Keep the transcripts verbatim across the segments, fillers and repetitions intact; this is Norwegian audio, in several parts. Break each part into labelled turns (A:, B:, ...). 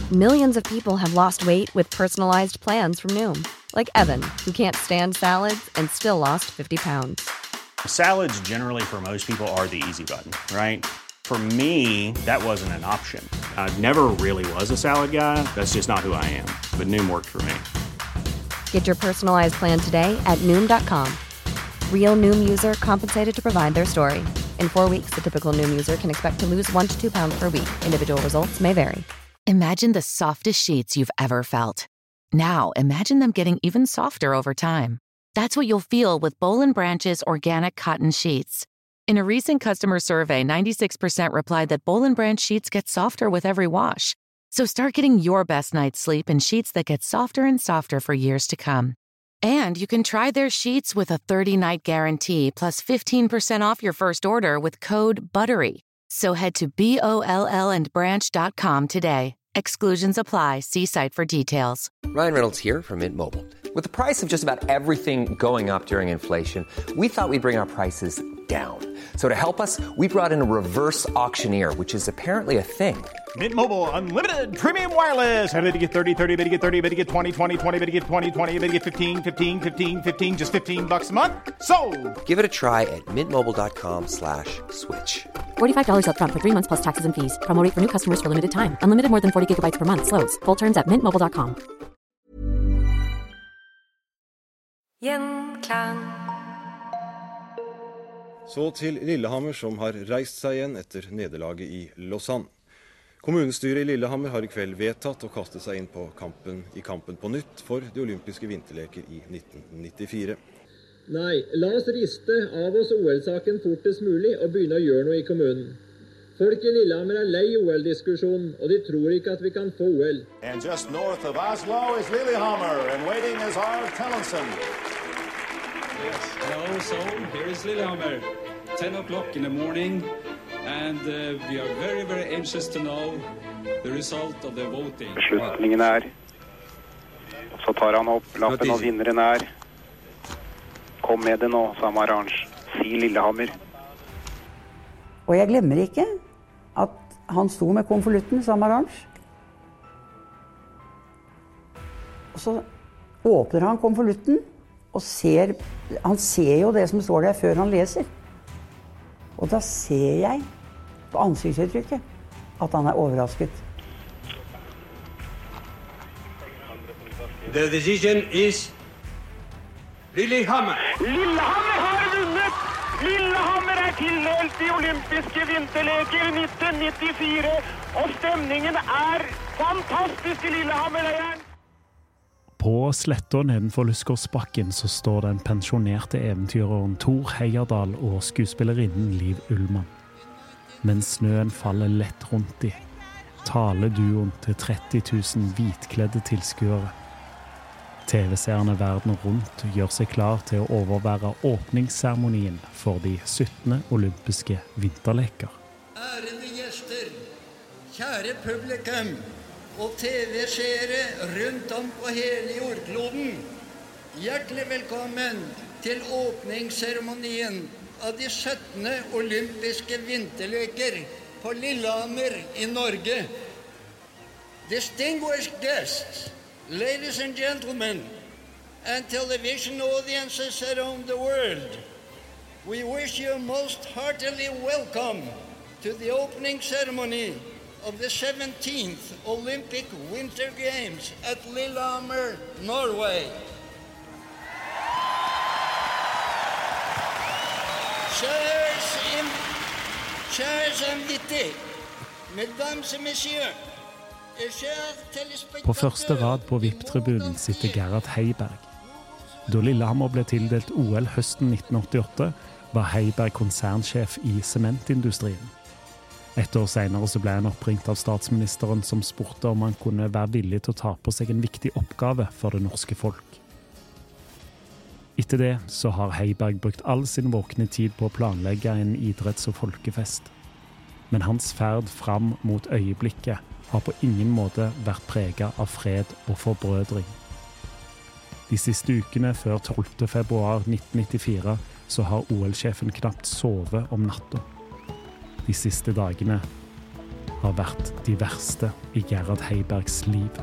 A: Millions of people have lost weight with personalized plans from Noom. Like Evan, who can't stand salads and still lost fifty pounds.
B: Salads generally for most people are the easy button, right? For me, that wasn't an option. I never really was a salad guy. That's just not who I am. But Noom worked for me.
A: Get your personalized plan today at Noom dot com. Real Noom user compensated to provide their story. In four weeks, the typical Noom user can expect to lose one to two pounds per week. Individual results may vary.
C: Imagine the softest sheets you've ever felt. Now, imagine them getting even softer over time. That's what you'll feel with Boll and Branch's organic cotton sheets. In a recent customer survey, ninety-six percent replied that Boll and Branch sheets get softer with every wash. So start getting your best night's sleep in sheets that get softer and softer for years to come. And you can try their sheets with a thirty-night guarantee plus fifteen percent off your first order with code BUTTERY. So head to B O L L and branch dot com today. Exclusions apply. See site for details.
D: Ryan Reynolds here from Mint Mobile. With the price of just about everything going up during inflation, we thought we'd bring our prices down. So to help us, we brought in a reverse auctioneer, which is apparently a thing.
E: Mint Mobile Unlimited Premium Wireless. How to get thirty, thirty, how to get thirty, how to get twenty, twenty, twenty, how to get twenty, twenty, how to get fifteen, fifteen, fifteen, fifteen, just fifteen bucks a month? Sold!
D: Give it a try at mintmobile.com slash switch.
F: forty-five dollars up front for three months plus taxes and fees. Promo rate for new customers for limited time. Unlimited more than forty gigabytes per month. Slows full terms at mint mobile dot com.
G: Gjenklang.
H: Så til Lillehammer, som har reist seg igjen etter nederlaget i Lausanne. Kommunestyret i Lillehammer har i kveld vedtatt å kaste seg inn på kampen, i kampen på nytt for de olympiske vinterleker i nitten nittifire.
I: Nei, la oss riste av oss O L-saken fortest mulig og begynne å gjøre noe i kommunen. Folk i Lillehammer er lei O L-diskusjonen, og de tror ikke at vi kan få O L.
J: And just north of Oslo is Lillehammer, and waiting is our Tellensen.
K: Yes, hello, so here is Lillehammer, ten o'clock in the morning, and uh, we are very, very anxious to know the result of the voting.
L: Beslutningen er, så tar han opp lappen og vinneren er. Kom med det nå, Sam Arrange. Si Lillehammer.
M: Og jeg glemmer ikke at han sto med konvolutten, Sam Arrange. Og så åpner han konvolutten, og ser, han ser jo det som står der før han leser. Og da ser jeg på ansiktsuttrykket at han er overrasket.
N: The decision is Lillehammer.
O: Lillehammer har vunnet! Lillehammer er tildelt de olympiske vinterleker nitten nittifire, og stemningen er fantastisk i Lillehammer-leiren.
P: På sletta nedenfor Lysgårdsbakken så står den pensjonerte eventyreren Thor Heyerdahl og skuespillerinnen Liv Ullmann. Mens snøen faller lett rundt de, taler duoen til tretti tusen hvitkledde tilskuere. T V-seerne verden rundt gjør seg klar til å overvære åpningsseremonien for de syttende olympiske vinterleker.
Q: Ærede gjester, kjære publikum og T V-seere rundt om på hele jordkloden. Hjertelig velkommen til åpningsseremonien av de syttende olympiske vinterleker på Lillehammer i Norge. Distinguished guests, ladies and gentlemen, and television audiences around the world, we wish you most heartily welcome to the opening ceremony of the seventeenth Olympic Winter Games at Lillehammer, Norway. Chers, in, chers invités, mesdames et messieurs, et chers téléspectateurs.
P: På første rad på V I P-tribunen sitter Gerhard Heiberg. Da Lillehammer ble tildelt O L høsten nitten åttiåtte, var Heiberg konsernsjef i sementindustrien. Et år senere så ble han oppringt av statsministeren som spurte om han kunne være villig til å ta på seg en viktig oppgave for det norske folk. Etter det så har Heiberg brukt all sin våkne tid på å planlegge en idretts- og folkefest. Men hans ferd fram mot øyeblikket har på ingen måte vært preget av fred og forbrødring. De siste ukene før tolvte februar nitten nittifire så har O L-sjefen knapt sovet om natta. De siste dagene har vært de verste i Gerhard Heibergs liv.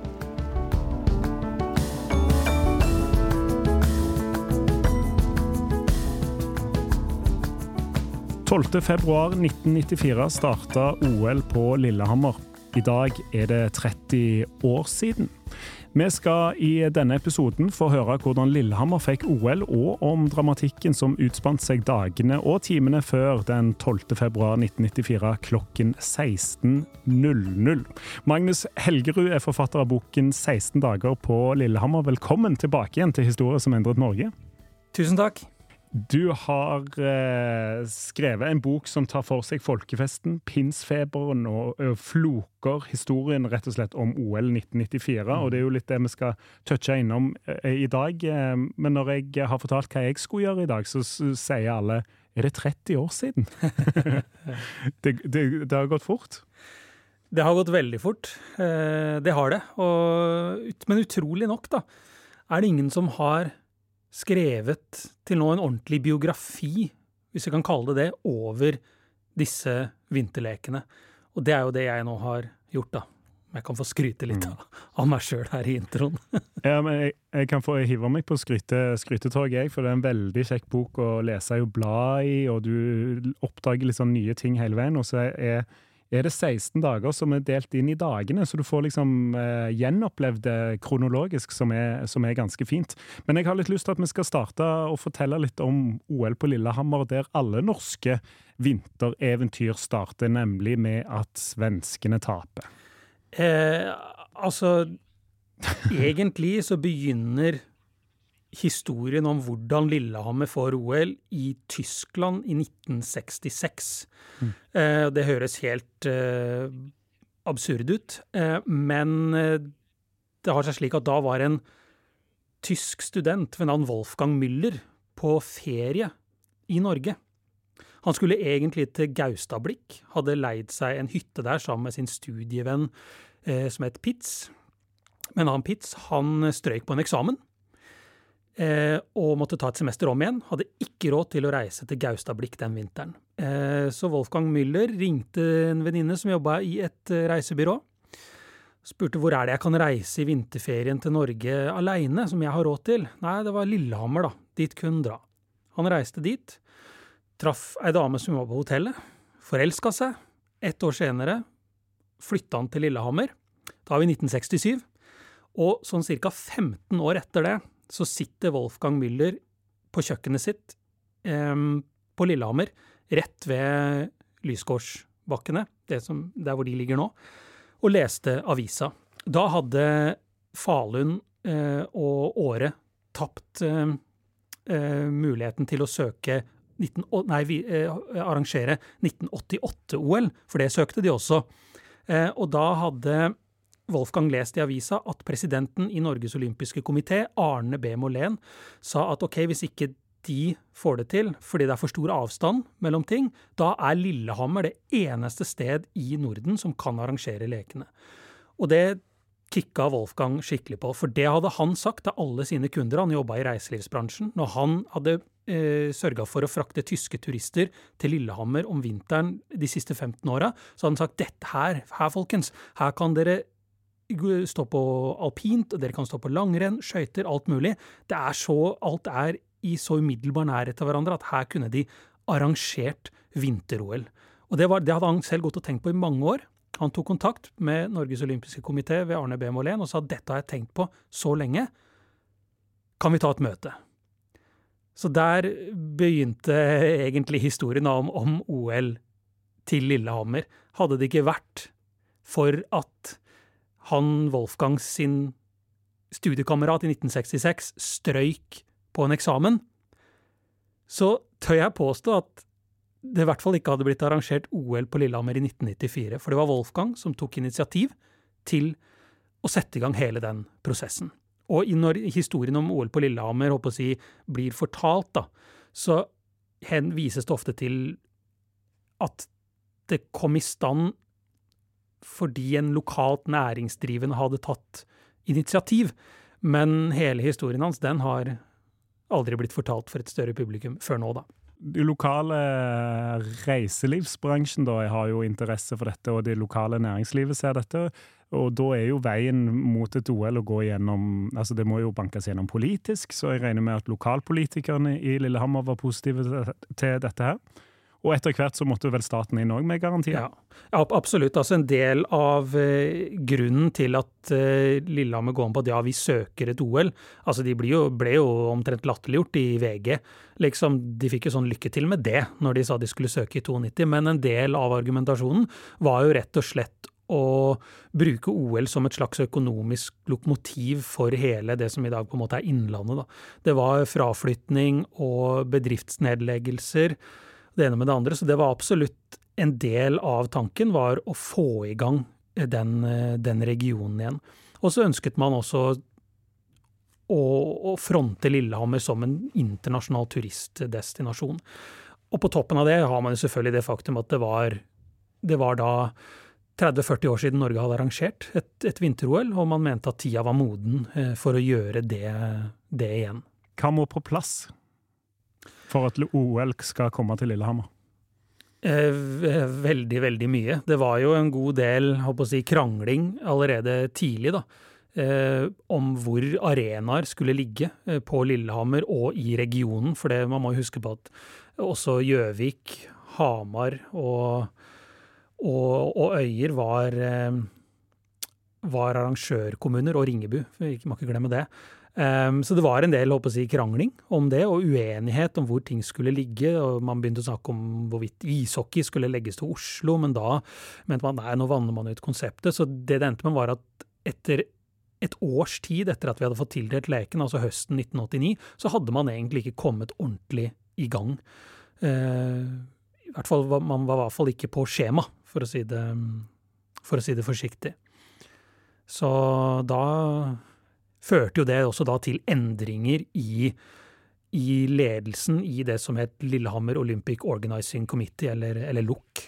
P: tolvte februar nitten nittifire startet O L på Lillehammer. I dag er det tretti år siden. Vi skal i denne episoden få høre hvordan Lillehammer fikk O L, og om dramatikken som utspant seg dagene og timene før den tolvte februar nitten nittifire klokken seksten null null. Magnus Helgerud er forfatter av boken seksten dager på Lillehammer. Velkommen tilbake igjen til Historie som endret Norge.
G: Tusen takk.
P: Du har eh, skrevet en bok som tar for seg folkefesten, pinsfeberen og, og floker, historien rett og slett om O L nitten nittifire, mm. og det er jo litt det vi skal touche innom eh, i dag. Eh, men når jeg har fortalt hva jeg skulle gjøre i dag, så, så sier alle, er det tretti år siden? det, det, det har gått fort.
G: Det har gått veldig fort, eh, det har det. Og, men utrolig nok da, er det ingen som har skrevet til nå en ordentlig biografi, hvis jeg kan kalle det det, over disse vinterlekene. Og det er jo det jeg nå har gjort da. Jeg kan få skryte litt av, av meg selv her i introen.
P: Ja, men jeg, jeg kan få hive meg på skryte, skrytetog, jeg, for det er en veldig kjekk bok å lese og bla i, og du oppdager litt sånn nye ting hele veien, og så er er det seksten dager som er delt inn i dagene, så du får liksom eh, gjenopplevd det kronologisk, som er, som er ganske fint. Men jeg har litt lyst til at vi skal starte og fortelle litt om O L på Lillehammer, der alle norske vintereventyr starter, nemlig med at svenskene taper.
G: Eh, altså, egentlig så begynner historien om hvordan Lillehammer får O L i Tyskland i nitten sekstiseks. Mm. Eh, det høres helt eh, absurd ut, eh, men eh, det har seg slik at da var en tysk student ved navn Wolfgang Müller på ferie i Norge. Han skulle egentlig til Gaustablikk, hadde leid seg en hytte der sammen med sin studievenn eh, som het Pitz. Men han Pitz, han strøyk på en eksamen, Eh, og måtte ta et semester om igjen, hadde ikke råd til å reise til Gaustablikk den vinteren. Eh, så Wolfgang Müller ringte en venninne som jobbet i et eh, reisebyrå, spurte hvor er det jeg kan reise i vinterferien til Norge alene, som jeg har råd til. Nei, det var Lillehammer da, dit kunne dra. Han reiste dit, traff ei dame som var på hotellet, forelsket seg, ett år senere flyttet han til Lillehammer, da var vi nitten sekstisju, og sånn cirka femten år etter det, så sitter Wolfgang Müller på kjøkkenet sitt eh, på Lillehammer, rett ved Lysgårdsbakkene, det som, der hvor de ligger nå, og leste avisa. Da hadde Falun eh, og Åre tapt eh, eh, muligheten til å søke nitten, nei, vi, eh, arrangere nitten åttiåtte-O L, for det søkte de også. Eh, og da hadde Wolfgang leste i avisa at presidenten i Norges olympiske komité, Arne B. Molén, sa at ok, hvis ikke de får det til, fordi det er for stor avstand mellom ting, da er Lillehammer det eneste sted i Norden som kan arrangere lekene. Og det kikket Wolfgang skikkelig på, for det hadde han sagt til alle sine kunder. Han jobbet i reiselivsbransjen. Når han hadde eh, sørget for å frakte tyske turister til Lillehammer om vinteren de siste femten årene, så hadde han sagt, dette her, her folkens, her kan dere stå på alpint, og dere kan stå på langrenn, skøyter, alt mulig. Det er så, alt er i så umiddelbar nærhet til hverandre at her kunne de arrangert vinter-O L. Og det, var, det hadde han selv gått og tenkt på i mange år. Han tok kontakt med Norges olympiske komité ved Arne B. Molén og sa, dette har jeg tenkt på så lenge, kan vi ta et møte? Så der begynte egentlig historien om, om O L til Lillehammer. Hadde det ikke vært for at han Wolfgang sin studiekamerat i nitten sekstiseks strøyk på en eksamen, så tør jeg påstå at det i hvert fall ikke hadde blitt arrangert O L på Lillehammer i nitten nittifire, for det var Wolfgang som tok initiativ til å sette i gang hele den prosessen. Og når historien om O L på Lillehammer, håper å si, blir fortalt da, så vises det ofte til at det kom i stand fordi en lokalt næringsdrivende hadde tatt initiativ, men hele historien hans, den har aldri blitt fortalt for et større publikum før nå da.
P: de lokale reiselivsbransjen da har jo interesse for dette, og det lokale næringslivet ser dette, og da er jo veien mot et O L å gå gjennom, altså det må jo bankes gjennom politisk, så jeg regner med at lokalpolitikerne i Lillehammer var positive til dette her. Og etter hvert så måtte vel staten inn også med garantier.
G: Ja, ja absolutt. Altså en del av eh, grunnen til at eh, Lillehammer går om på at ja, vi søker et O L, altså de ble jo, ble jo omtrent latterliggjort i V G. Liksom, de fikk jo sånn lykke til med det når de sa de skulle søke i nittito, men en del av argumentasjonen var jo rett og slett å bruke O L som et slags økonomisk lokomotiv for hele det som i dag på en måte er innlandet. Da. Det var fraflytning og bedriftsnedleggelser, det ene med det andre, så det var absolutt en del av tanken var å få i gang den, den regionen igjen. Og så ønsket man også å, å fronte Lillehammer som en internasjonal turistdestinasjon. Og på toppen av det har man jo selvfølgelig det faktum at det var, det var da tretti til førti år siden Norge hadde arrangert et, et vinter-O L, og man mente at tida var moden for å gjøre det, det igjen.
P: Hva må på plass for at O L skal komme til Lillehammer?
G: Eh, veldig, veldig mye. Det var jo en god del, håper å si, krangling allerede tidlig da, eh, om hvor arenaer skulle ligge eh, på Lillehammer og i regionen, for det, man må huske på at også Gjøvik, Hamar og, og, og Øyer var, eh, var arrangørkommuner, og Ringebu, vi må ikke glemme det. Um, så det var en del, håper jeg, krangling om det, og uenighet om hvor ting skulle ligge, og man begynte å snakke om hvorvidt ishockey skulle legges til Oslo, men da mente man, nei, nå vanner man ut konseptet, så det det endte med var at etter et års tid etter at vi hadde fått tildelt leken, altså høsten nitten åttini, så hadde man egentlig ikke kommet ordentlig i gang. Uh, I hvert fall, man var i hvert fall ikke på skjema, for å si det, for å si det forsiktig. Så da førte jo det også da til endringer i, i ledelsen i det som het Lillehammer Olympic Organizing Committee, eller, eller L O C.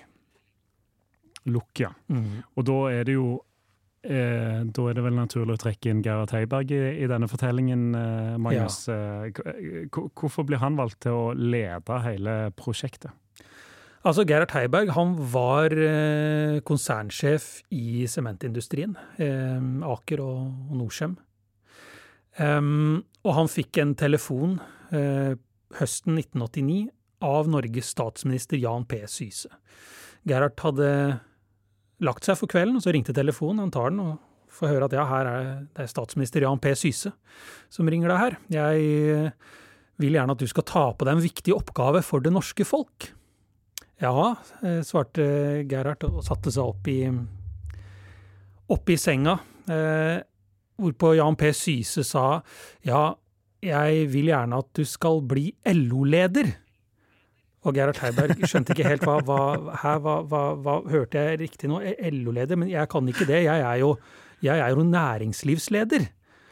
P: L O C, ja. Mm. Og da er det jo, eh, da er det vel naturlig å trekke inn Gerhard Heiberg i, i denne fortellingen, eh, Magnus. Ja. Eh, hvorfor blir han valgt til å lede hele prosjektet?
G: Altså, Gerhard Heiberg, han var eh, konsernsjef i sementindustrien, eh, Aker og, og Norcem. Um, og han fikk en telefon uh, høsten nitten åttini av Norges statsminister Jan P. Syse. Gerhard hadde lagt seg for kvelden, og så ringte telefonen, han tar den og får høre at ja, her er det er statsminister Jan P. Syse som ringer deg her. Jeg vil gjerne at du skal ta på deg en viktig oppgave for det norske folk. Ja, svarte Gerhard og satte seg opp i, opp i senga. Uh, Hvorpå Jan P. Syse sa, ja, jeg vil gjerne at du skal bli L O-leder. Og Gerhard Heiberg skjønte ikke helt hva, hva, her, hva, hva, hva hørte jeg riktig nå? L O-leder, men jeg kan ikke det. Jeg er jo, jeg er jo næringslivsleder.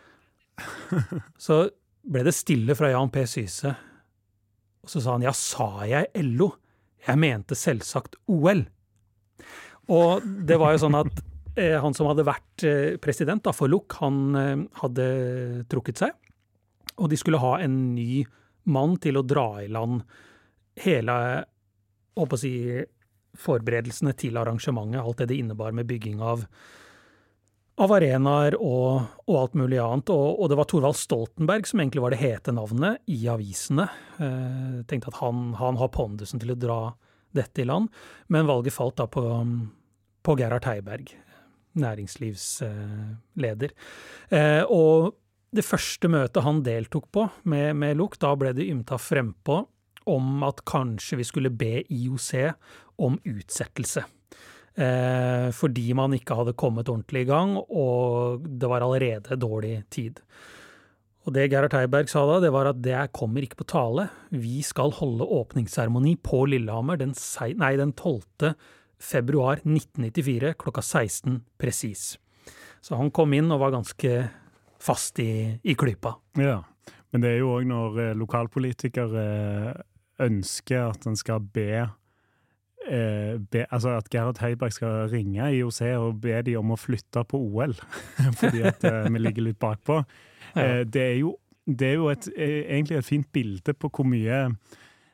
G: Så ble det stille fra Jan P. Syse. Og så sa han, ja, sa jeg L O? Jeg mente selvsagt O L. Og det var jo sånn at han som hadde vært president da, for L O C, han hadde trukket seg, og de skulle ha en ny mann til å dra i land hele, håper å si, forberedelsene til arrangementet, alt det det innebar med bygging av, av arenaer og, og alt mulig annet, og, og det var Thorvald Stoltenberg som egentlig var det hete navnet i avisene. Jeg tenkte at han, han har pondusen til å dra dette i land, men valget falt da på, på Gerhard Heiberg, næringslivsleder. Eh, og det første møtet han deltok på med, med L O C, da ble det ymta frempå om at kanskje vi skulle be I O C om utsettelse. Eh, fordi man ikke hadde kommet ordentlig i gang, og det var allerede dårlig tid. Og det Gerhard Heiberg sa da, det var at det kommer ikke på tale. Vi skal holde åpningsseremoni på Lillehammer den, nei, den tolvte februar nitten nittifire, klokka seksten presis. Så han kom inn og var ganske fast i, i klypa.
P: Ja, men det er jo også når eh, lokalpolitikere eh, ønsker at han skal be, eh, be, altså at Gerhard Heiberg skal ringe I O C og be de om å flytte på O L, fordi at eh, vi ligger litt bakpå. Eh, det er jo, det er jo et, egentlig et fint bilde på hvor mye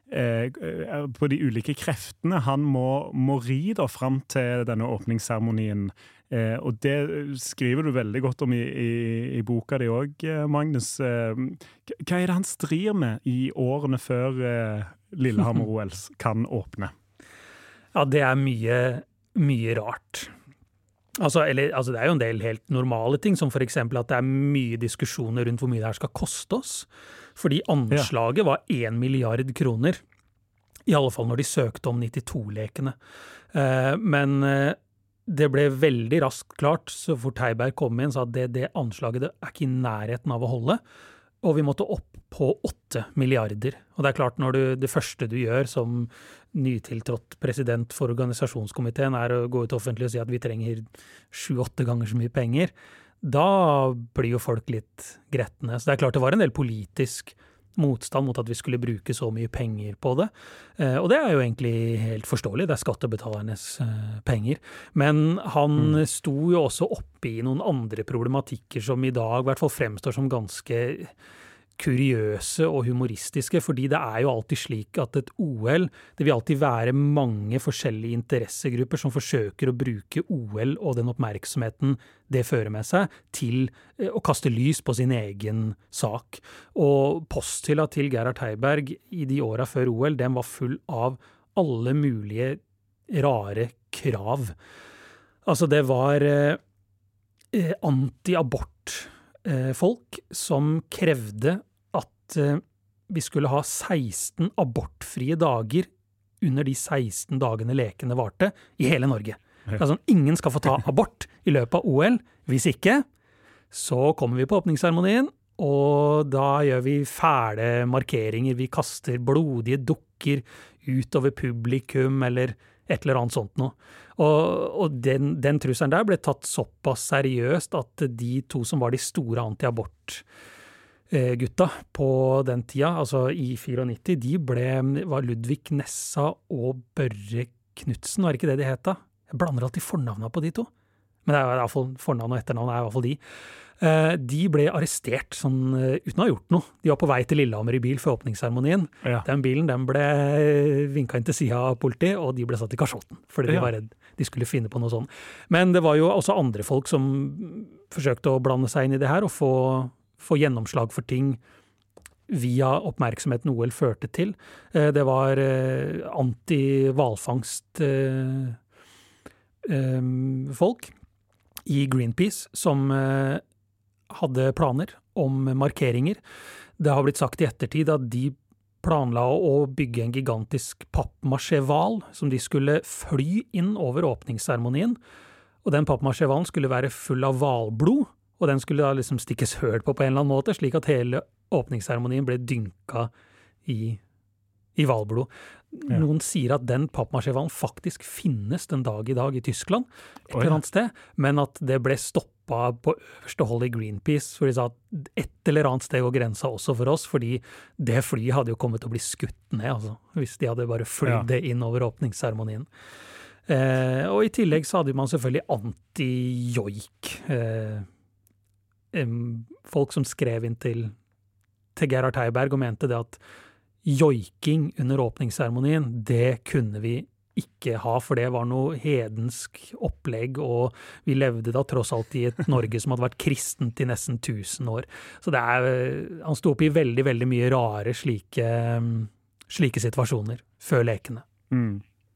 P: eh, på de ulike kreftene han må, må ri da frem til denne åpningsseremonien. Eh, og det skriver du veldig godt om i, i, i boka di også, Magnus. Eh, hva er det han strir med i årene før eh, Lillehammer-O L kan åpne?
G: Ja, det er mye, mye rart. Altså, eller, altså det er jo en del helt normale ting, som for eksempel at det er mye diskusjoner rundt hvor mye det her skal koste oss. Fordi anslaget var en milliard kroner, i alle fall når de søkte om nittito-lekene. Eh, men eh, det ble veldig raskt klart, så fort Heiberg kom inn, så at det, det anslaget det er ikke i nærheten av å holde, og vi måtte opp på åtte milliarder. Og det er klart, når du, det første du gjør som nytiltrådt president for organisasjonskomiteen er å gå ut offentlig og si at vi trenger sju-åtte ganger så mye penger, da blir jo folk litt gretne. Så det er klart det var en del politisk motstand mot at vi skulle bruke så mye penger på det. Eh, og det er jo egentlig helt forståelig, det er skattebetalernes eh, penger. Men han mm. sto jo også oppe i noen andre problematikker som i dag i hvert fall fremstår som ganske kuriøse og humoristiske, fordi det er jo alltid slik at et O L, det vil alltid være mange forskjellige interessegrupper som forsøker å bruke O L og den oppmerksomheten det fører med seg til å kaste lys på sin egen sak. Og posthylla til Gerhard Heiberg i de åra før O L, den var full av alle mulige rare krav. Altså det var eh, anti-abort eh, folk som krevde at vi skulle ha seksten abortfrie dager under de seksten dagene lekene varte i hele Norge. Ja. Altså, ingen skal få ta abort i løpet av O L. Hvis ikke, så kommer vi på åpningsseremonien, og da gjør vi fæle markeringer. Vi kaster blodige dukker utover publikum, eller et eller annet sånt noe. Og, og den, den trusselen der ble tatt såpass seriøst at de to som var de store anti-abort gutta på den tida, altså i nittito, de ble, var Ludvig Nessa og Børre Knudsen, var ikke det de het da? Jeg blander alltid fornavnene på de to, men det er i hvert fall fornavn og etternavn er i hvert fall de. De ble arrestert sånn, uten å ha gjort noe. De var på vei til Lillehammer i bil for åpningsseremonien. Ja. Den bilen den ble vinket inn til siden av politi, og de ble satt i kasjotten, fordi de var redd de skulle finne på noe sånt. Men det var jo også andre folk som forsøkte å blande seg inn i det her, og få få gjennomslag for ting via oppmerksomheten O L førte til. Det var anti-hvalfangst folk i Greenpeace som hadde planer om markeringer. Det har blitt sagt i ettertid at de planla å bygge en gigantisk pappmasjehval som de skulle fly inn over åpningsseremonien. Og den pappmasjehvalen skulle være full av hvalblod, og den skulle da liksom stikkes høl på på en eller annen måte, slik at hele åpningsseremonien ble dynka i, i hvalblod. Ja. Noen sier at den pappmasjehvalen faktisk finnes den dag i dag i Tyskland, et eller annet sted, men at det ble stoppa på øverste hold i Greenpeace, for de sa at et eller annet sted går grensa også for oss, fordi det flyet hadde jo kommet til å bli skutt ned, altså, hvis de hadde bare flydd det inn over åpningsseremonien. Eh, og i tillegg så hadde man selvfølgelig anti-joik, eh, folk som skrev inn til, til Gerhard Heiberg og mente det at joiking under åpningsseremonien, det kunne vi ikke ha, for det var noe hedensk opplegg, og vi levde da tross alt i et Norge som hadde vært kristent i nesten tusen år. Så det er, han sto opp i veldig, veldig mye rare slike, slike situasjoner før lekene.
P: Mm.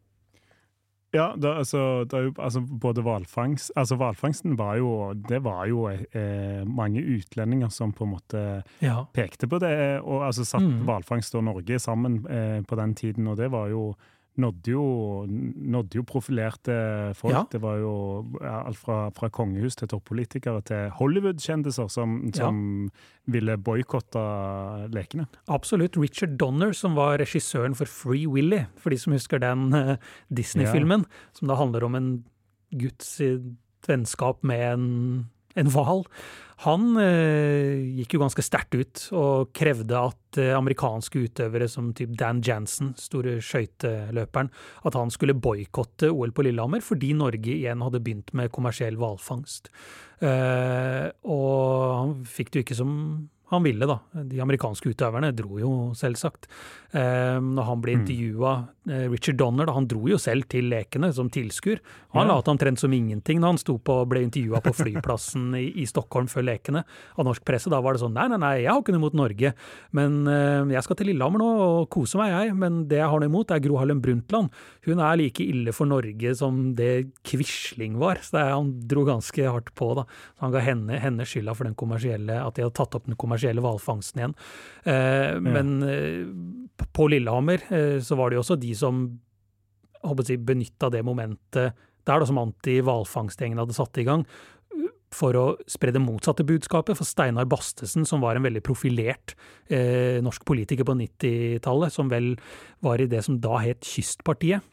P: Ja, da, altså, det er jo, altså, både hvalfangst, altså hvalfangsten var jo, det var jo eh, mange utlendinger som på en måte ja. pekte på det, og altså satt mm. hvalfangst og Norge sammen eh, på den tiden, og det var jo, nådde jo, nådde jo profilerte folk. Ja. Det var jo ja, alt fra, fra kongehus til toppolitikere til Hollywood-kjendiser som, som ja. ville boykotte lekene.
G: Absolutt. Richard Donner, som var regissøren for Free Willy, for de som husker den uh, Disney-filmen, ja. som da handler om en Guds vennskap med en en hval. Han eh, gikk jo ganske sterkt ut og krevde at eh, amerikanske utøvere som typ Dan Jansen, store skøyteløperen, at han skulle boykotte O L på Lillehammer fordi Norge igjen hadde begynt med kommersiell hvalfangst. Eh, og han fikk det jo ikke som han ville da. De amerikanske utøverne dro jo selvsagt. Eh, når han ble intervjuet, eh, Richard Donner, da, han dro jo selv til lekene som tilskuer. Han ja. la til omtrent som ingenting når han sto på og ble intervjuet på flyplassen i, i Stockholm før lekene av norsk presse. Da var det sånn, nei, nei, nei, jeg har ikke noe imot Norge, men eh, jeg skal til Lillehammer nå og kose meg jeg, men det jeg har noe imot er Gro Harlem Brundtland. Hun er like ille for Norge som det Quisling var, så det, han dro ganske hardt på da. Så han ga henne, henne skylda for den kommersielle, at de hadde tatt opp den kommersielle hvalfangsten igjen. Eh, ja. Men eh, på Lillehammer eh, så var det jo også de som håper jeg, benyttet det momentet der da, som anti-hvalfangstgjengen hadde satt i gang, for å spre det motsatte budskapet, for Steinar Bastesen, som var en veldig profilert eh, norsk politiker på nittitallet, som vel var i det som da het Kystpartiet.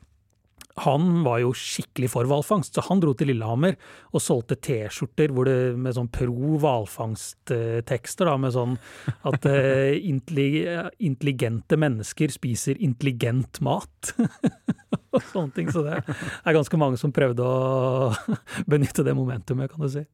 G: Han var jo skikkelig for hvalfangst, så han dro til Lillehammer og solgte T-skjorter hvor det, med sånn pro-hvalfangst-tekster, da, med sånn at eh, intelligente mennesker spiser intelligent mat. Og sånne ting, så det er ganske mange som prøvde å benytte det momentumet, kan du si.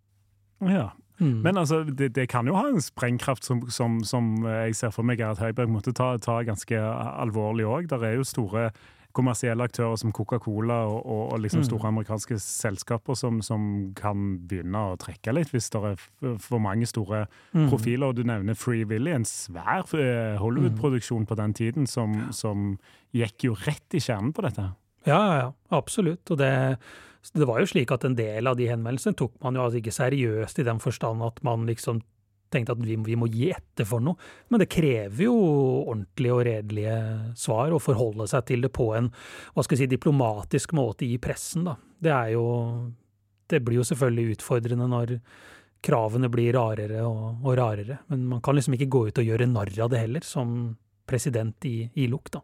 P: Ja, mm. men altså, det, det kan jo ha en sprengkraft som, som, som jeg ser for meg at Høibjerg måtte ta, ta ganske alvorlig også. Der er jo store kommersielle aktører som Coca-Cola og, og, og liksom store amerikanske selskaper som, som kan begynne å trekke litt hvis det er for mange store mm. profiler. Og du nevner Free Willy, en svær Hollywood-produksjon på den tiden som, som gikk jo rett i kjernen på dette.
G: Ja, ja, ja, absolutt. Og det, det var jo slik at en del av de henvendelsene tok man jo altså ikke seriøst i den forstand at man liksom tenkte at vi, vi må gi etter for noe, men det krever jo ordentlige og redelige svar, og forholde seg til det på en, hva skal jeg si, diplomatisk måte i pressen da. Det er jo, det blir jo selvfølgelig utfordrende når kravene blir rarere og, og rarere, men man kan liksom ikke gå ut og gjøre narr av det heller, som president i, i L O K da.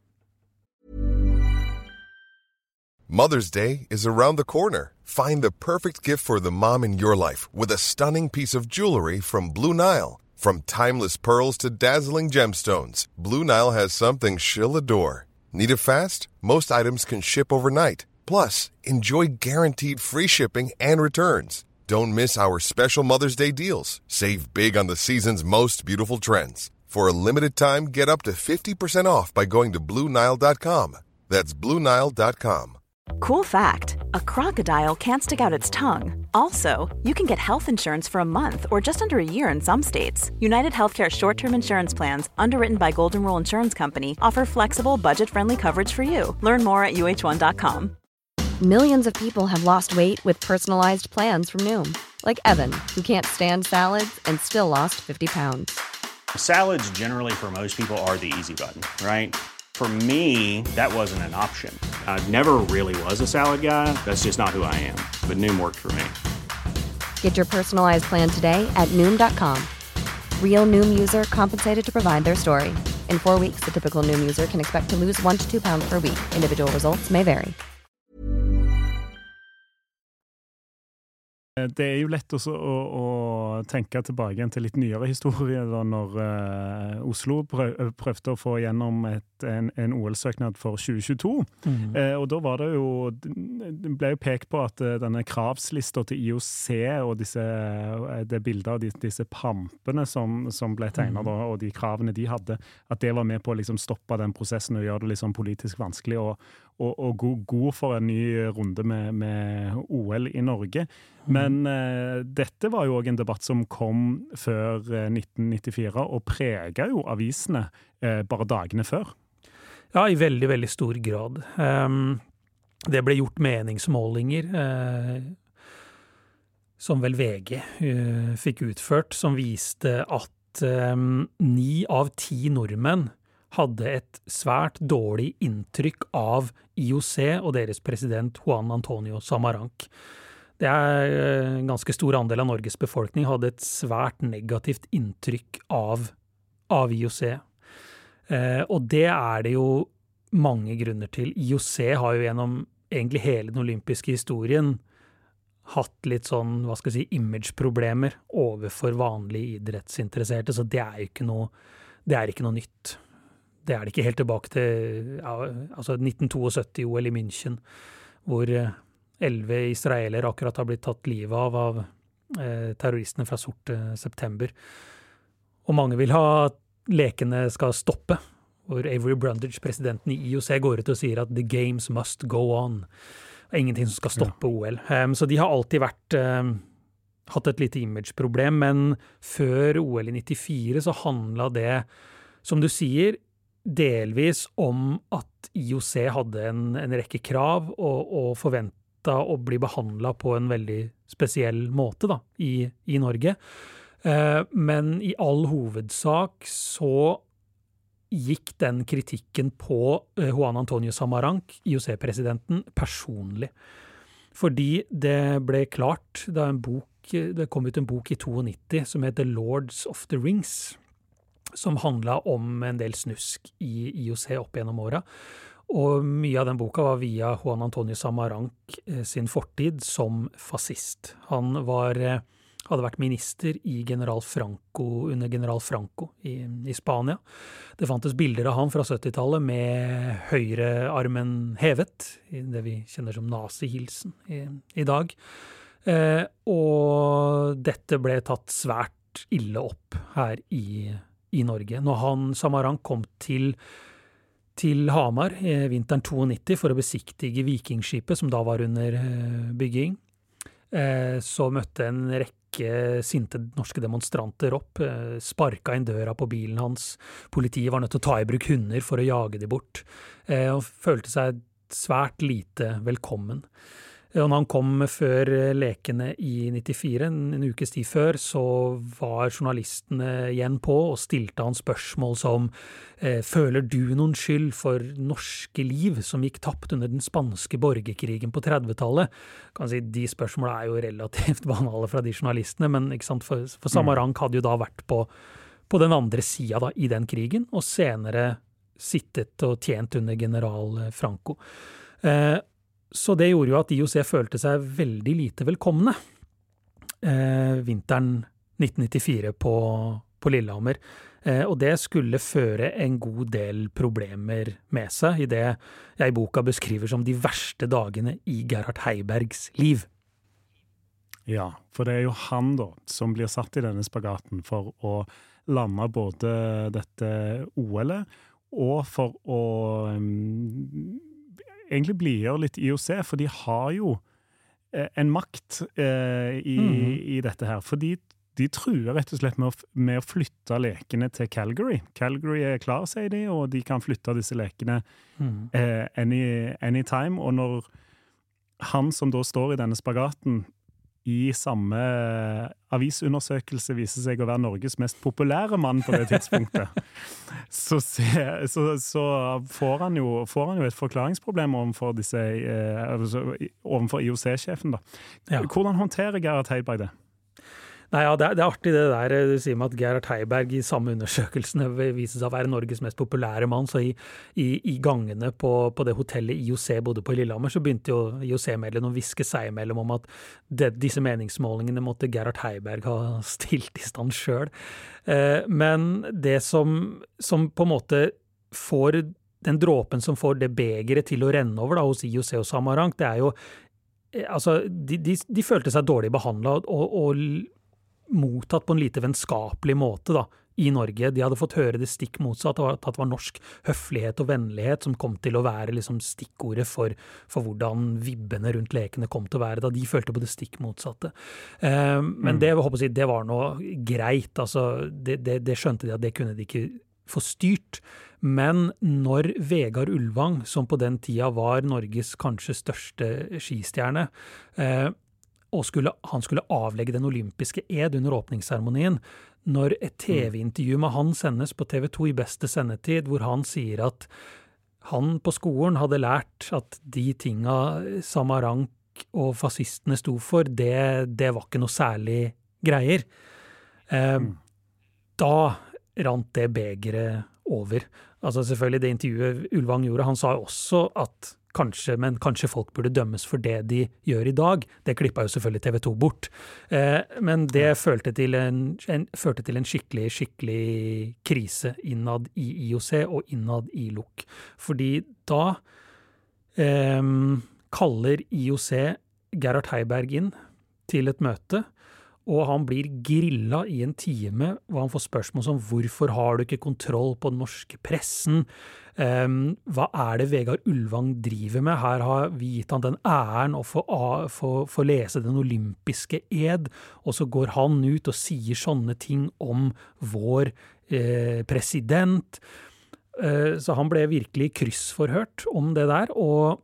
N: Mother's Day is around the corner. Find the perfect gift for the mom in your life with a stunning piece of jewelry from Blue Nile. From timeless pearls to dazzling gemstones, Blue Nile has something she'll adore. Need it fast? Most items can ship overnight. Plus, enjoy guaranteed free shipping and returns. Don't miss our special Mother's Day deals. Save big on the season's most beautiful trends. For a limited time, get up to fifty percent off by going to Blue Nile dot com. That's Blue Nile dot com.
R: Cool fact, a crocodile can't stick out its tongue. Also, you can get health insurance for a month or just under a year in some states. United Healthcare short-term insurance plans, underwritten by Golden Rule Insurance Company, offer flexible, budget-friendly coverage for you. Learn more at U H one dot com.
A: Millions of people have lost weight with personalized plans from Noom. Like Evan, who can't stand salads and still lost fifty pounds.
B: Salads generally for most people are the easy button, right? For me, that wasn't an option. I never really was a salad guy. That's just not who I am. But Noom worked for me.
A: Get your personalized plan today at Noom dot com. Real Noom user compensated to provide their story. In four weeks, the typical Noom user can expect to lose one to two pounds per week. Individual results may vary.
P: Det er jo lett også å, å tenke tilbake igjen til litt nyere historie da når uh, Oslo prøv, prøvde å få gjennom et, en, en O L-søknad for tjue tjueto. Mm. Uh, og da var det jo, det ble jo pekt på at uh, denne kravslista til I O C og disse, uh, det bildet av de, disse pampene som, som ble tegnet mm. da, og de kravene de hadde, at det var med på å liksom stoppe den prosessen og gjøre det liksom politisk vanskelig og, og, og god, god for en ny runde med, med O L i Norge. Men eh, dette var jo også en debatt som kom før eh, nitten nittifire og preget jo avisene eh, bare dagene før.
G: Ja, i veldig, veldig stor grad. Um, det ble gjort meningsmålinger uh, som vel V G uh, fikk utført, som viste at um, ni av ti nordmenn hadde et svært dårlig inntrykk av I O C og deres president Juan Antonio Samaranch. Det er en ganske stor andel av Norges befolkning hadde et svært negativt inntrykk av, av I O C. Eh, og det er det jo mange grunner til. I O C har jo gjennom egentlig hele den olympiske historien hatt litt sånn, hva skal jeg si, image-problemer overfor vanlige idrettsinteresserte, så det er jo ikke noe, det er ikke noe nytt. Det er det ikke helt tilbake til ja, altså nitten syttito O L i München, hvor elleve israelere akkurat har blitt tatt livet av av eh, terroristene fra Sorte September. og mange vil ha at lekene skal stoppe, hvor Avery Brundage, presidenten i I O C, går ut og sier at the games must go on. Det er ingenting som skal stoppe O L. Um, så de har alltid vært, um, hatt et lite image-problem, men før O L i nittifire så handlet det, som du sier, delvis om at I O C hadde en, en rekke krav og, og forventet å bli behandlet på en veldig spesiell måte da, i, i Norge. Men i all hovedsak så gikk den kritikken på Juan Antonio Samaranch, I O C-presidenten, personlig. Fordi det ble klart, da en bok, det kom ut en bok i nittito som heter Lords of the Rings, som handlet om en del snusk i I O C opp gjennom året. Og mye av den boka var via Juan Antonio Samaranch sin fortid som fascist. Han var... hadde vært minister i general Franco, under general Franco i, i Spania. Det fantes bilder av han fra syttitallet med høyrearmen hevet, i det vi kjenner som nazi-hilsen i, i dag. Eh, og dette ble tatt svært ille opp her i, i Norge. Når han, Samaranch, kom til, til Hamar i vinteren nittito for å besiktige vikingskipet, som da var under eh, bygging, eh, så møtte en rekke sinte norske demonstranter opp, sparka inn døra på bilen hans. Politiet var nødt til å ta i bruk hunder for å jage de bort, og følte seg svært lite velkommen. Og når han kom før lekene i nittifire, en, en ukes tid før, så var journalistene igjen på og stilte han spørsmål som eh, «Føler du noen skyld for norske liv som gikk tapt under den spanske borgerkrigen på trettitallet?» Kan si, de spørsmålene er jo relativt banale fra de journalistene, men ikke sant, for, for Samaranch hadde jo da vært på, på den andre siden da, i den krigen, og senere sittet og tjent under general Franco. Eh, Så det gjorde jo at I O C følte seg veldig lite velkomne eh, vinteren nitten nittifire på, på Lillehammer. Eh, og det skulle føre en god del problemer med seg i det jeg i boka beskriver som de verste dagene i Gerhard Heibergs liv.
P: Ja, for det er jo han da som blir satt i denne spagaten for å lande både dette O L-et og for å... Um, egentlig blir litt I O C, for de har jo eh, en makt eh, i, mm. i dette her. Fordi de truer rett og slett med å, med å flytte lekene til Calgary. Calgary er klar, sier de, og de kan flytte disse lekene mm. eh, any, anytime. Og når han som da står i denne spagaten i samme avisundersøkelse viser seg å være Norges mest populære mann på det tidspunktet, så, se, så, så får, han jo, får han jo et forklaringsproblem overfor, disse, eh, altså, overfor I O C-sjefen. Da. Ja. Hvordan håndterer Gerhard Heiberg det?
G: Nei, ja, det er, det er artig det der, du sier med at Gerhard Heiberg i samme undersøkelsene viser seg å være Norges mest populære mann, så i, i, i gangene på, på det hotellet I O C bodde på i Lillehammer, så begynte jo I O C-medlemmene å viske seg imellom om at det, disse meningsmålingene måtte Gerhard Heiberg ha stilt i stand selv. Eh, men det som, som på en måte får den dråpen som får det begeret til å renne over da, hos I O C og Samaranch, det er jo, eh, altså, de, de, de følte seg dårlig behandlet og, og mottatt på en lite vennskapelig måte da, i Norge. De hadde fått høre det stikk motsatt, at det var norsk høflighet og vennlighet som kom til å være liksom stikkordet for, for hvordan vibbene rundt lekene kom til å være, da de følte på det stikk motsatte. Eh, men mm. det, jeg håper å si, det var noe greit, altså, det, det, det skjønte de at det kunne de ikke få styrt. Men når Vegard Ulvang, som på den tida var Norges kanskje største skistjerne, eh, og skulle, han skulle avlegge den olympiske ed under åpningsseremonien, når et T V-intervju med han sendes på T V to i beste sendetid, hvor han sier at han på skolen hadde lært at de tinga Samaranch og fascistene sto for, det, det var ikke noe særlig greier. Eh, mm. Da rant det begeret over. Altså selvfølgelig det intervjuet Ulvang gjorde, han sa også at kanskje, men kanskje folk burde dømmes for det de gjør i dag. Det klippet jo selvfølgelig T V to bort. Eh, men det førte til en, en, førte til en skikkelig, skikkelig krise innad i I O C og innad i L O K. Fordi da eh, kaller I O C Gerhard Heiberg inn til et møte, og han blir grillet i en time, hvor han får spørsmål som hvorfor har du ikke kontroll på den norske pressen? Um, hva er det Vegard Ulvang driver med? Her har vi gitt han den æren å få, få, få lese den olympiske ed, og så går han ut og sier sånne ting om vår eh, president. Uh, så han ble virkelig kryssforhørt om det der, og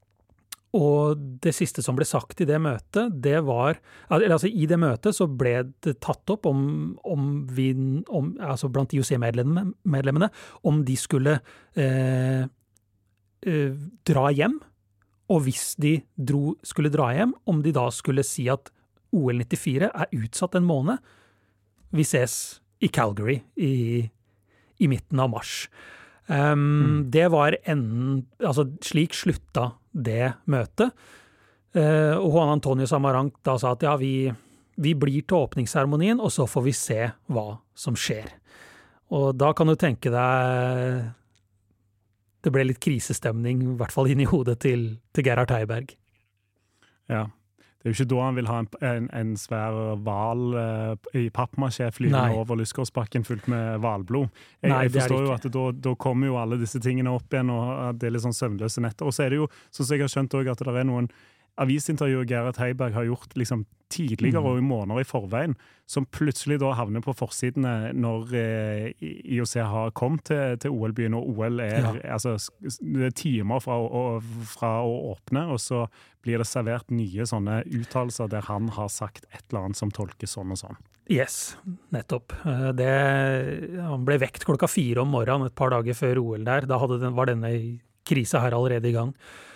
G: Og det siste som ble sagt i det møtet, det var, altså i det møtet så ble det tatt opp om, om vi, om, altså blant I O C-medlemmene, medlemmene, om de skulle eh, eh, dra hjem, og hvis de dro, skulle dra hjem, om de da skulle si at O L nittifire er utsatt en måned. Vi ses i Calgary i, i midten av mars. Um, mm. Det var enden, altså slik slutta det møtet. Uh, og Juan Antonio Samaranch da sa at ja, vi, vi blir til åpningsseremonien, og så får vi se hva som skjer. Og da kan du tenke deg, det ble litt krisestemning, I hvert fall inn I hodet til, til Gerhard Heiberg.
P: Ja. Det er jo ikke da han vil ha en, en, en svær val uh, I pappmasjé flyvende over Lysgårdsbakken fullt med valblod. Jeg, Nei, jeg forstår jo at da, da kommer jo alle disse tingene opp igjen, og det er litt sånn søvnløse netter. Og så er det jo, sånn som jeg har skjønt også, at det er noen avisintervjuer Gerhard Heiberg har gjort liksom tidligere og I måneder I forveien, som plutselig da havner på forsidene når eh, I O C har kommet til, til O L-byen, og O L er, ja. altså, det er timer fra å, fra å åpne, og så blir det servert nye sånne uttalelser der han har sagt et eller annet som tolkes sånn og sånn.
G: Yes, nettopp. Det, han ble vekt klokka fire om morgenen et par dager før O L der. Da hadde den, var denne krisa her allerede I gang.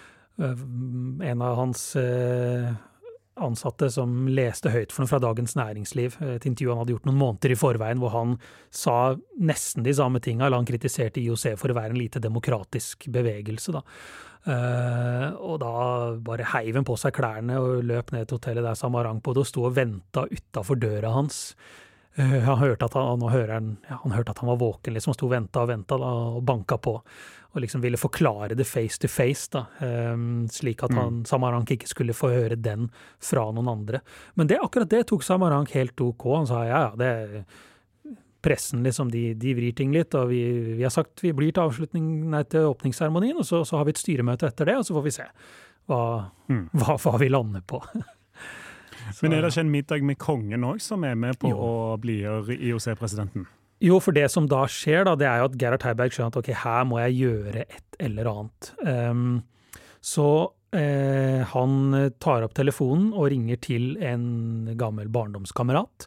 G: En av hans eh, ansatte som leste høyt for noe fra Dagens Næringsliv, et intervju han hadde gjort noen måneder I forveien, hvor han sa nesten de samme tingene, eller han kritiserte I O C for å være en lite demokratisk bevegelse da. Uh, og da bare heiv han på seg klærne og løp ned til hotellet der Samaranch bodde og stod og ventet utenfor døra hans. Uh, han hørte at han, nå hører han, ja, han hørte at han var våken, liksom stod og ventet og ventet da, og banka på, og liksom ville forklare det face to face da, um, slik at han, mm. Samaranch ikke skulle få høre den fra noen andre. Men det, akkurat det tok Samaranch helt ok. Han sa, ja, ja, det pressen liksom, de, de vrir ting litt, og vi, vi har sagt vi blir til avslutning, nei, til åpningsseremonien, og så, så har vi et styremøte etter det, og så får vi se hva, mm. hva, hva vi lander på.
P: Men er det ikke en middag med kongen også som er med på jo. Å bli I O C-presidenten?
G: Jo, for det som da skjer, da, det er jo at Gerhard Heiberg skjønner at ok, her må jeg gjøre et eller annet. Um, så eh, han tar opp telefonen og ringer til en gammel barndomskamerat.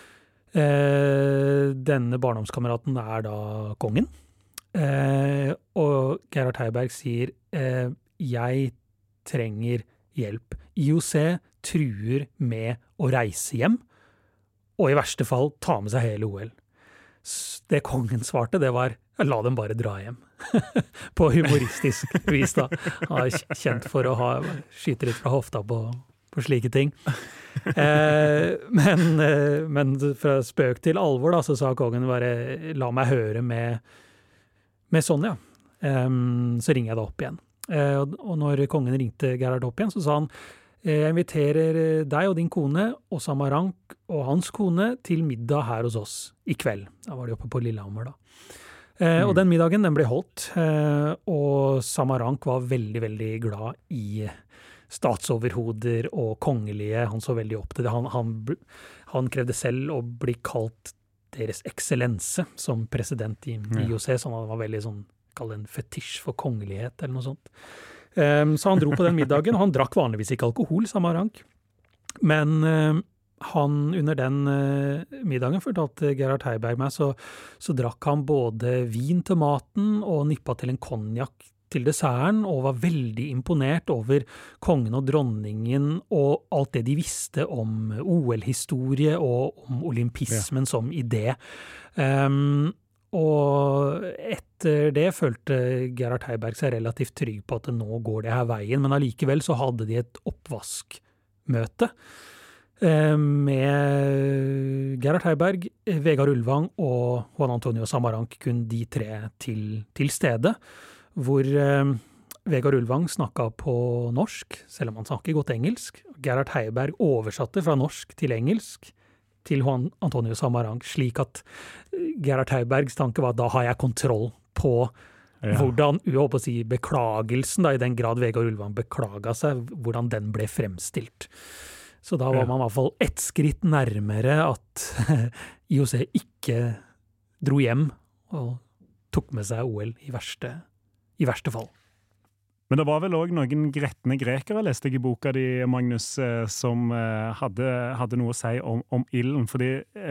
G: Eh, denne barndomskameraten er da kongen. Eh, og Gerhard Heiberg sier, eh, jeg trenger hjelp. I O C truer med å reise hjem, og I verste fall ta med seg hele O L. Det kongen svarte, det var, la dem bare dra hjem. På humoristisk vis da. Han er kjent for å ha skyter litt fra hofta på, på slike ting. Eh, men, eh, men fra spøk til alvor da, så sa kongen bare, la meg høre med, med Sonja. Eh, så ringer jeg da opp igjen. Eh, og, og når kongen ringte Gerhard opp igjen, så sa han, jeg inviterer deg og din kone og Samaranch og hans kone til middag her hos oss I kveld. Da var de oppe på Lillehammer da. Eh, mm. Og den middagen den ble holdt, eh, og Samaranch var veldig, veldig glad I statsoverhoder og kongelige. Han så veldig opp til det. Han, han, han krevde selv å bli kalt deres eksellense som president I I O C, så han var veldig sånn, kall det en fetisj for kongelighet eller noe sånt. Um, så han dro på den middagen, og han drakk vanligvis ikke alkohol, Samaranch. Men uh, han under den uh, middagen, fortalte Gerhard Heiberg meg, så, så drakk han både vin til maten og nippa til en konjakk til desserten, og var veldig imponert over kongen og dronningen og alt det de visste om O L-historie og om olympismen ja. Som idé. Um, Og etter det følte Gerhard Heiberg seg relativt trygg på at nå går det her veien, men allikevel så hadde de et oppvaskmøte med Gerhard Heiberg, Vegard Ulvang og Juan Antonio Samaranch, kun de tre til, til stede, hvor Vegard Ulvang snakket på norsk, selv om han snakker godt engelsk. Gerhard Heiberg oversatte fra norsk til engelsk, til Juan Antonio Samaranch, slik at Gerhard Heibergs tanke var at da har jeg kontroll på ja. hvordan, jeg håper å si, beklagelsen, da, i den grad Vegard Ulvang beklaget seg, hvordan den ble fremstilt. Så da var man i hvert fall ett skritt nærmere at I O C ikke dro hjem og tok med seg O L i verste, i verste fall.
P: Men det var vel også noen gretne grekere, leste jeg I boka di, Magnus, eh, som eh, hadde, hadde noe å si om, om ilden, fordi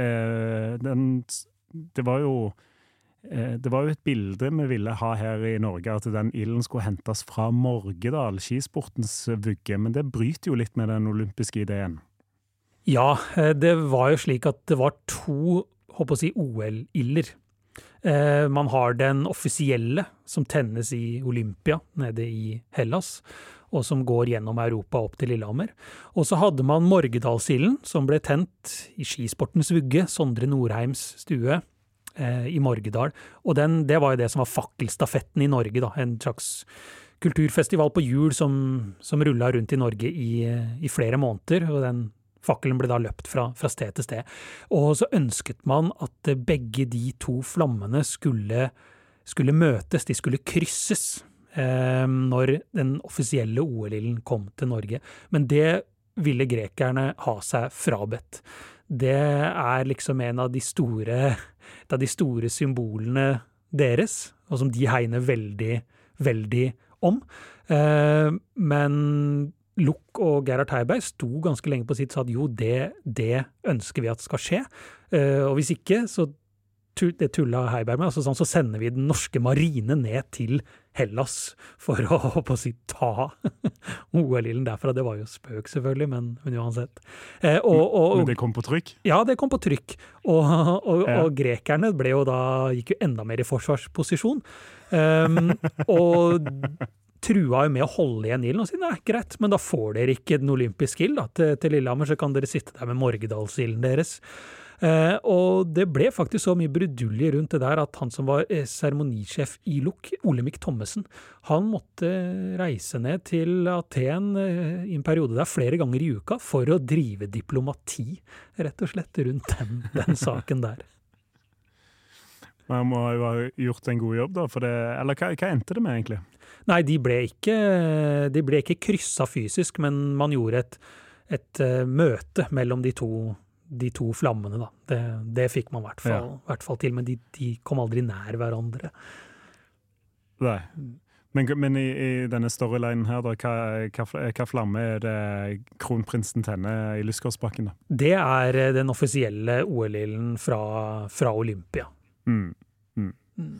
P: eh, den, det var jo eh, det var jo et bilde vi ville ha her I Norge, at den ilden skulle hentes fra Morgedal, skisportens vugge, men det bryter jo litt med den olympiske ideen.
G: Ja, det var jo slik at det var to, håper å si, O L-ilder. Eh, man har den offisielle som tennes I Olympia nede I Hellas og som går gjennom Europa opp til Lillehammer. Og så hadde man Morgedalsilden som ble tent I skisportens vugge, Sondre Norheims stue eh, I Morgedal. Og den, det var jo det som var fakkelstafetten I Norge da, en slags kulturfestival på jul som, som rullet rundt I Norge I, I flere måneder, og den fakkelen ble da løpt fra, fra sted til sted. Og så ønsket man at begge de to flammene skulle, skulle møtes, de skulle krysses eh, når den offisielle O L-ilden kom til Norge. Men det ville grekerne ha seg frabedt. Det er liksom en av de store, et av de store symbolene deres, og som de hegner veldig, veldig om. Eh, men Luck og Gerhard Heiberg sto ganske lenge på sitt og sa at jo, det, det ønsker vi at skal skje. Uh, og hvis ikke, så det tullet Heiberg med, altså sånn, så sender vi den norske marine ned til Hellas for å, å si, ta O L-ilden derfra. Det var jo spøk selvfølgelig, men, men uansett. Uh, og, og,
P: men det kom på trykk?
G: Ja, det kom på trykk. Og, og,
P: ja.
G: og grekerne ble jo da, gikk jo enda mer I forsvarsposisjon. Um, og trua jo med å holde igjen ilden og si, nei, greit, men da får dere ikke den olympiske ild da, til, til Lillehammer, så kan dere sitte der med Morgedalsilden deres. Eh, og det ble faktisk så mye brudulje rundt det der at han som var eh, seremonisjef I Luck, Olemic Thommessen, han måtte reise ned til Aten eh, I en periode der flere ganger I uka for å drive diplomati, rett og slett rundt den, den saken der.
P: Man må jo ha gjort en god jobb da, for det, eller hva, hva endte det med egentlig?
G: Nei, de ble ikke, de ble ikke krysset fysisk, men man gjorde et, et uh, møte mellom de to, de to flammene da. Det, det fikk man I hvert fall, ja. hvert fall til, men de, de kom aldri nær hverandre.
P: Nei. Men, men i, i denne storylinen her, da, hva, hva, hva flamme er det kronprinsen tenner I Lysgårdsbakken da?
G: Det er den offisielle O L-ilden fra, fra Olympia.
P: Mm. Mm. Mm.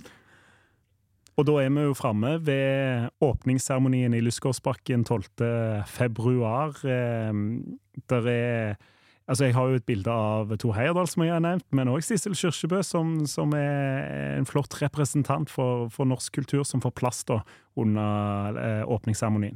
P: Og da er vi jo fremme ved åpningsseremonien I Lysgårdsbakken tolvte februar. Der er, altså jeg har jo et bilde av Tor Heyerdahl som jeg har nevnt, men også Sissel Kyrkjebø som, som er en flott representant for, for norsk kultur som får plass da under eh, åpningsseremonien.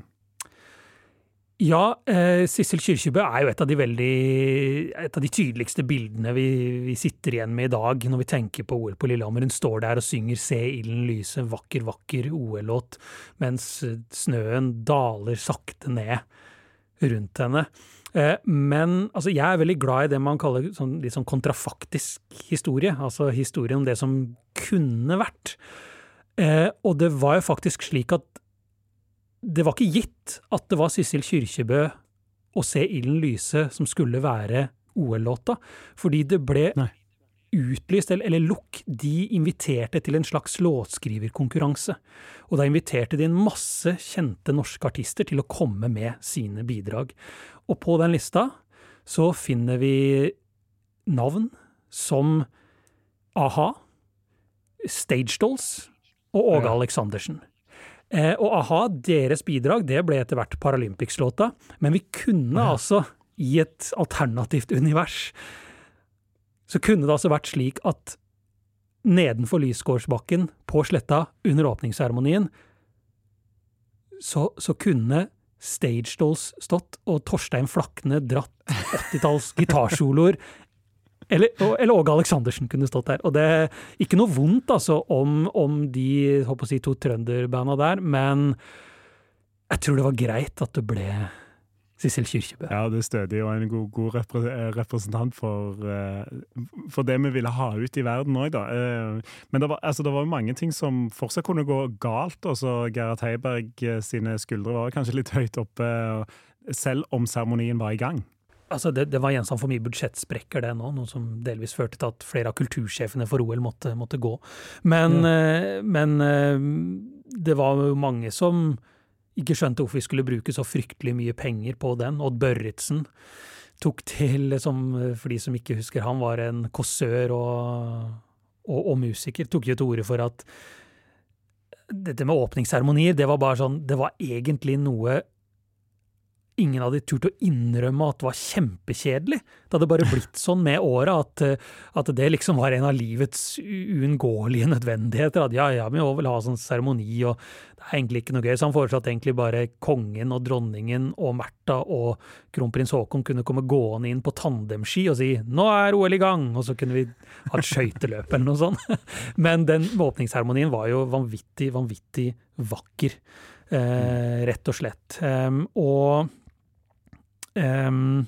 G: Ja, eh, Sissel Kyrkjebø er jo et av de veldig, et av de tydeligste bildene vi, vi sitter igjen med I dag når vi tenker på O L på Lillehammer. Hun står der og synger Se ilden lyse, vakker, vakker O L-låt, mens snøen daler sakte ned rundt henne. Eh, men altså, jeg er veldig glad I det man kaller sånn, litt sånn kontrafaktisk historie, altså historien om det som kunne vært. Eh, og det var jo faktisk slik at det var ikke gitt at det var Sissel Kyrkjebø og Se ilden lyse som skulle være O L-låta, fordi det ble Nei. Utlyst, eller, eller Luck, de inviterte til en slags låtskriverkonkurranse, og da inviterte de en masse kjente norske artister til å komme med sine bidrag. Og på den lista så finner vi navn som A-ha, Stage Dolls og Åge Aleksandersen. Eh, og A-ha, deres bidrag, det ble etter hvert Paralympics-låta, men vi kunne ja. altså, I et alternativt univers, så kunne det altså vært slik at nedenfor Lysgårdsbakken på sletta under åpningsseremonien, så, så kunne Stage Dolls stått, og Torstein Flakne dratt åttitalls gitarsoloer, Eller, eller Åge Aleksandersen kunne stått der. Og det er ikke noe vondt altså, om, om de håper å si, to trønderbanda der, men jeg tror det var greit at det ble Sissel Kyrkjebø.
P: Ja, det er stødig og en god, god repre- representant for, for det vi ville ha ut i verden også, da. Men det var, altså, det var jo mange ting som fortsatt kunne gå galt, og så Gerhard Heiberg sine skuldre var kanskje litt høyt oppe, selv om seremonien var i gang.
G: Altså det, det var gjenstand for mye budsjettsprekker det nå, noe som delvis førte til at flere av kultursjefene for O L måtte, måtte gå. Men, ja. men det var jo mange som ikke skjønte hvorfor vi skulle bruke så fryktelig mye penger på den. Odd Børritzen tok til, som, for de som ikke husker, han var en kåsør og, og, og musiker, tok jo til orde for at dette med åpningsseremonier, det var bare sånn, det var egentlig noe ingen hadde turt å innrømme at det var kjempekjedelig. Det hadde bare blitt sånn med året at, at det liksom var en av livets uunngåelige nødvendigheter. At ja, ja, vi må vel ha sånn seremoni, og det er egentlig ikke noe gøy. Så han foreslår at egentlig bare kongen og dronningen og Märtha og kronprins Håkon kunne komme gående inn på tandemski og si, nå er O L i gang, og så kunne vi ha et skøyteløp eller noe sånt. Men den åpningsseremonien var jo vanvittig, vanvittig vakker. Eh, rett og slett. Um, og Um,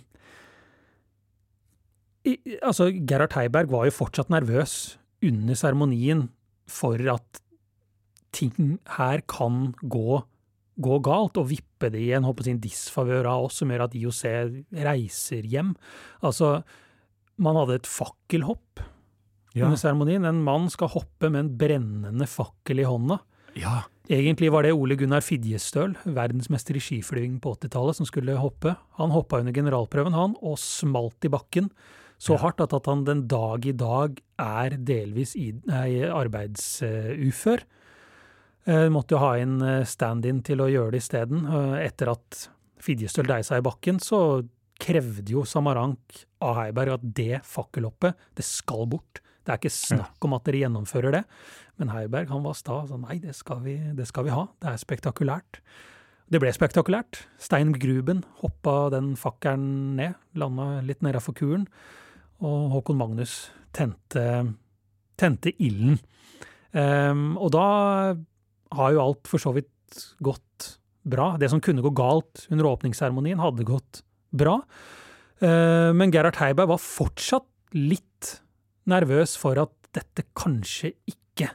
G: i, altså Gerhard Heiberg var jo fortsatt nervøs under seremonien for at ting her kan gå, gå galt og vippe det i en, håper sin disfavør av oss som gjør at I O C reiser hjem. Altså, man hadde et fakkelhopp ja. Under seremonien. En mann skal hoppe med en brennende fakkel i hånda.
P: Ja.
G: Egentlig var det Ole Gunnar Fidjestøl, verdensmester I skiflyging på åttitallet, som skulle hoppe. Han hoppet under generalprøven, han, og smalt I bakken så ja. Hardt at, at han den dag I dag er delvis i, nei, arbeidsufør. Uh, måtte jo ha en stand-in til å gjøre det I stedet. Uh, etter at Fidjestøl deie seg I bakken, så krevde jo Samaranch av Heiberg at det fakkelhoppet, det skal bort. Det er ikke snakk om at dere gjennomfører det. Men Heiberg, han var sta, så nei, det skal, vi, det skal vi ha. Det er spektakulært. Det ble spektakulært. Stein Gruben hoppa den fakkelen ned, landet litt nedenfor kuren, og Håkon Magnus tente, tente ilden. Um, og da har jo alt for så vidt gått bra. Det som kunne gå galt under åpningsseremonien hadde gått bra. Uh, men Gerhard Heiberg var fortsatt litt nervøs for at dette kanskje ikke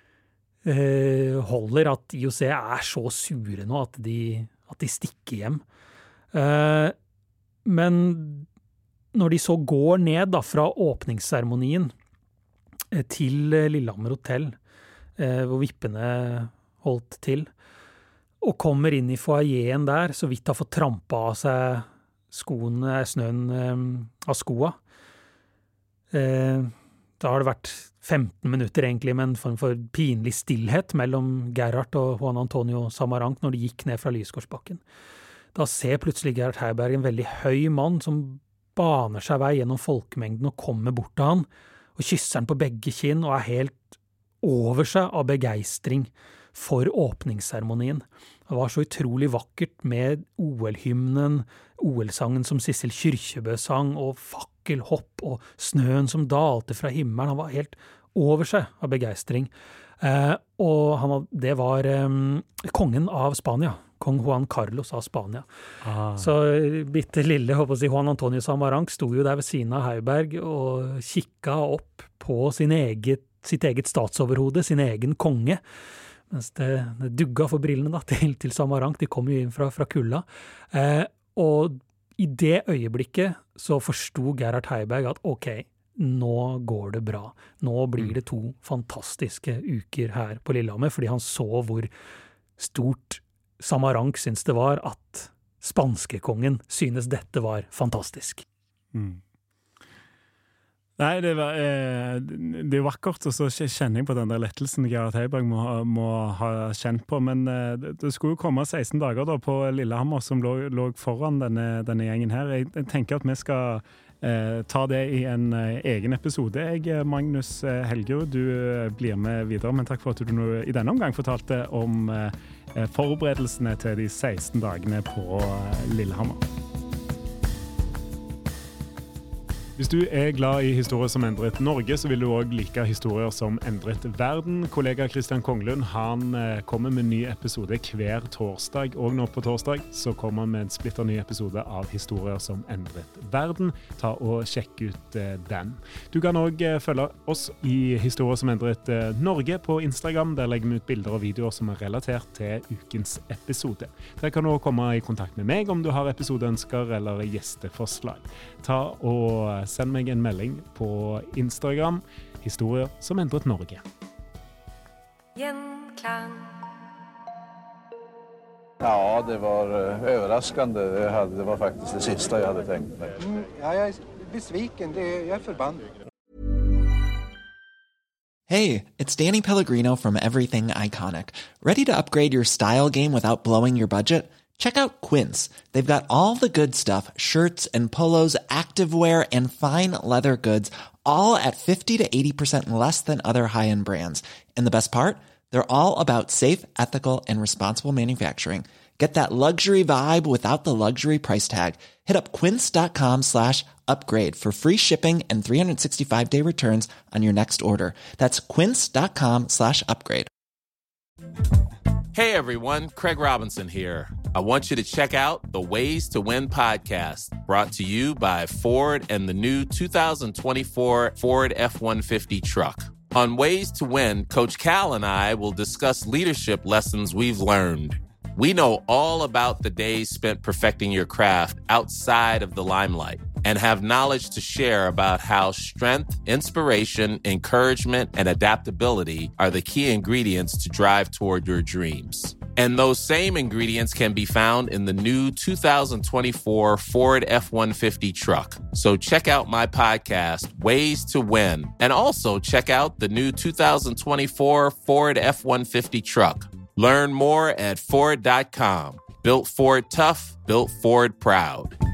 G: eh, holder, at I O C er så sure nå at de, at de stikker hjem. Eh, men når de så går ned da, fra åpningsseremonien eh, til Lillehammer Hotel, eh, hvor vippene holdt til, og kommer inn I foajeen der, så vidt har fått trampa av seg skoene, snøen eh, av skoa. Eh, da har det vært femten minutter egentlig med en form for pinlig stillhet mellom Gerhard og Juan Antonio Samaranch når de gikk ned fra Lysgårdsbakken. Da ser plutselig Gerhard Heiberg en veldig høy mann som baner seg vei gjennom folkemengden og kommer bort til han, og kysser han på begge kinn og er helt over seg av begeistring for åpningsseremonien. Det var så utrolig vakkert med O L-hymnen, O L-sangen som Sissel Kyrkjebø sang, og fakkelhopp og snøen som dalte fra himmelen. Han var helt over seg av begeistring. Eh, og han, det var eh, kongen av Spania, kong Juan Carlos av Spania. Ah. Så bitte lille, håper jeg, Juan Antonio Samaranch sto jo der ved siden av Heiberg og kikka opp på sin eget, sitt eget statsoverhode, sin egen konge. Mens det, det dugga for brillene da, til, til Samaranch, de kom jo inn fra, fra kulda. Eh, og I det øyeblikket så forstod Gerhard Heiberg at ok, nå går det bra. Nå blir det to fantastiske uker her på Lillehammer, fordi han så hvor stort Samaranch syntes det var at spanskekongen synes dette var fantastisk.
P: Mm. Nei, det, var, eh, det er vakkert, og så kjenner jeg på den der lettelsen Gerhard Heiberg må, må ha kjent på, men eh, det skulle jo komme seksten dager da på Lillehammer som lå, lå foran denne, denne gjengen her. Jeg, jeg tenker at vi skal eh, ta det I en eh, egen episode. Jeg, Magnus eh, Helgerud, du eh, blir med videre, men takk for at du nå I denne omgang fortalte om eh, forberedelsene til de seksten dagene på eh, Lillehammer. Hvis du er glad i historier som endret Norge, så vil du også like historier som endret verden. Kollega Christian Konglund, han kommer med en ny episode hver torsdag, og nå på torsdag så kommer han med en splitter ny episode av historier som endret verden. Ta og sjekk ut den. Du kan også følge oss i historier som endret Norge på Instagram. Der legger vi ut bilder og videoer som er relatert til ukens episode. Der kan du også komme i kontakt med meg om du har episodeønsker eller gjesteforslag. Ta og send meg en melding på Instagram, historier som endret Norge.
S: Gjenklang.
T: Ja, det var överraskande. Det, hade, det var faktiskt det sista jag hade tänkt mig.
U: Mm, ja, jag är besviken. Det, jag är förbannad.
V: Hey, it's Danny Pellegrino from Everything Iconic. Ready to upgrade your style game without blowing your budget? Check out Quince. They've got all the good stuff, shirts and polos, activewear, and fine leather goods, all at fifty to eighty percent less than other high-end brands. And the best part? They're all about safe, ethical, and responsible manufacturing. Get that luxury vibe without the luxury price tag. Hit up quince.com slash upgrade for free shipping and three sixty-five day returns on your next order. That's quince.com slash upgrade.
W: Hey everyone, Craig Robinson here. I want you to check out the Ways to Win podcast, brought to you by Ford and the new two thousand twenty-four Ford F one fifty truck. On Ways to Win, Coach Cal and I will discuss leadership lessons we've learned. We know all about the days spent perfecting your craft outside of the limelight and have knowledge to share about how strength, inspiration, encouragement, and adaptability are the key ingredients to drive toward your dreams. And those same ingredients can be found in the new two thousand twenty-four Ford F one fifty truck. So check out my podcast, Ways to Win, and also check out the new two thousand twenty-four Ford F one fifty truck. Learn more at Ford dot com. Built Ford tough, built Ford proud.